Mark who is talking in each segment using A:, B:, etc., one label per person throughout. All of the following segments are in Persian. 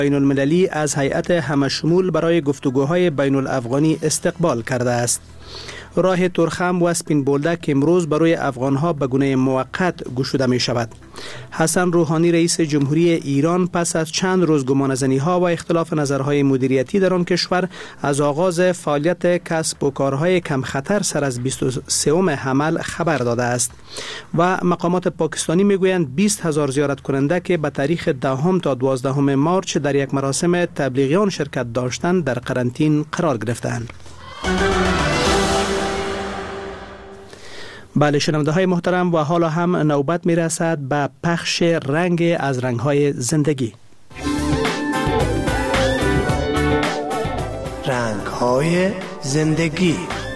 A: بین المللی از هیئت همشمول برای گفتگوهای بین الافغانی استقبال کرده است. راه ترخم و سپین بولدک امروز برای افغانها به گونه موقت گشوده می شود. حسن روحانی رئیس جمهوری ایران پس از چند روز گمانه‌زنی‌ها و اختلاف نظرهای مدیریتی در آن کشور از آغاز فعالیت کسب و کارهای کم خطر سر از 23 حمل خبر داده است و مقامات پاکستانی میگویند 20,000 زیارت کننده که به تاریخ 10 تا 12 مارچ در یک مراسم تبلیغیان شرکت داشتند در قرنطین قرار گرفتند. بله شنونده های محترم، و حالا هم نوبت می رسد به پخش رنگ از رنگ های زندگی.
B: رنگ های زندگی.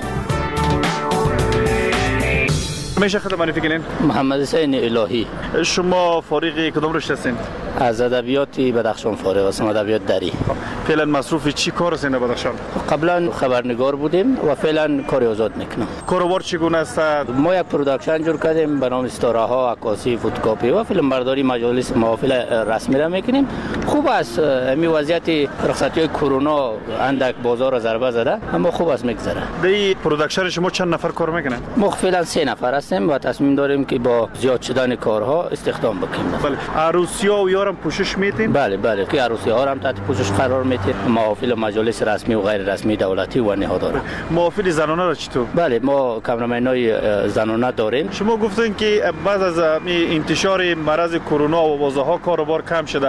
C: میشه خود معرفی کنین؟
D: محمد حسین الهی.
C: شما فارغ کدام رشته هستین؟
D: از ادبیات بدخشان فارغ هستم، ادبیات دری.
C: فعلا مصروف چی کار هستین در بدخشان؟
D: قبلا خبرنگار بودیم و فعلا کار آزاد میکنم.
C: کاروبار چگونه است؟
D: ما یک پروداکشن جور کردیم به نام استاره ها، عکاسی، فوتوکاپی و فیلم برداری، مجالس محافل رسمی را میکنیم. خوب است. همین وضعیت رخصتی های کرونا اندک بازار را ضربه زده، اما خوب است میگذره.
C: در پروداکشن شما چند نفر کار میکنن؟
D: ما فعلا 3 نفر هستیم و تصمیم داریم که با زیاد شدن کارها استخدام بکنیم.
C: بله. عروسی‌ها و یارم پوشش میتین؟
D: بله که عروسی‌ها هم تحت پوشش قرار میتین. محافل مجالس رسمی و غیر رسمی دولتی و نهاداره.
C: محافل زنانه را چطور؟
D: بله ما کامرامنای زنانه داریم.
C: شما گفتین که بعد از انتشار مرض کرونا و بازارها کاروبار کم شده.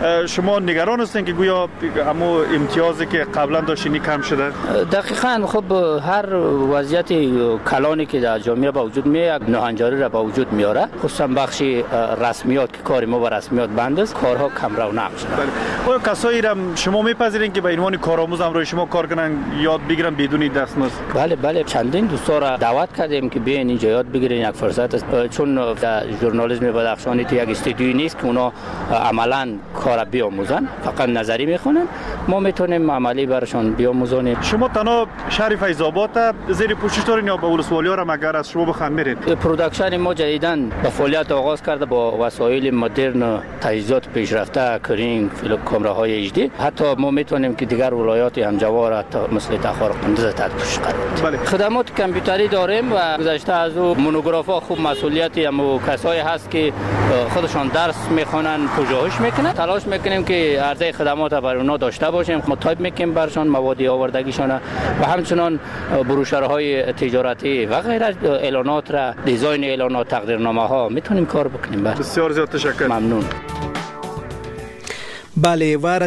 C: شما نگران هستین که گویا همو امتیازی که قبلا داشتین کم شده؟
D: دقیقاً. خب هر وضعیت کلانی که در جامعه با وجود میاد ناهنجاری را با وجود میاره، خصوصا بخش رسمیات که کار ما با رسمیات بند است، کارها کم رونق شده.
C: بله. کسایی را شما میپذیرین که به عنوان کارآموز هم روی شما کار کنن، یاد بگیرن بدون دستمزد؟
D: بله چندین دوستا را دعوت کردیم که بیاین اینجا یاد بگیرین. یک فرصت است، چون در ژورنالیسم بدخشان یک استودیویی نیست که اونا عملاً کار بیاموزن، فقط نظری میخونن. ما میتونیم عملی برشان بیاموزونیم.
C: شما تنها شهر فیض آباد زیر پوشش دارین یا به ولسوالی ها را مگر از شما بخوام میرین؟
D: پروداکشن ما جدیداً به فعالیت آغاز کرده با وسایل مدرن، تجهیزات پیشرفته، کرینگ، کامراهای HD. حتی ما میتونیم که دیگر ولایات همجوار مثل تخار قندز تحت پوشش قرار بدیم.
C: بله.
D: خدمات کامپیوتری داریم و گذشته از او مونوگراف‌ها خوب مسئولیتی هم کسایی هست که خودشان درس میخوانن، پژوهش میکنن. تلاش میکنیم که عرضه خدمات برای اونها داشته باشیم. ما تایپ میکنیم برشان مواد آوردگیشان و همچنان بروشورهای تجارتی و غیره، اعلانات را، دیزاین اعلانات، تقدیرنامه ها میتونیم کار بکنیم.
C: بسیار زیاد تشکر.
D: ممنون.
A: بله و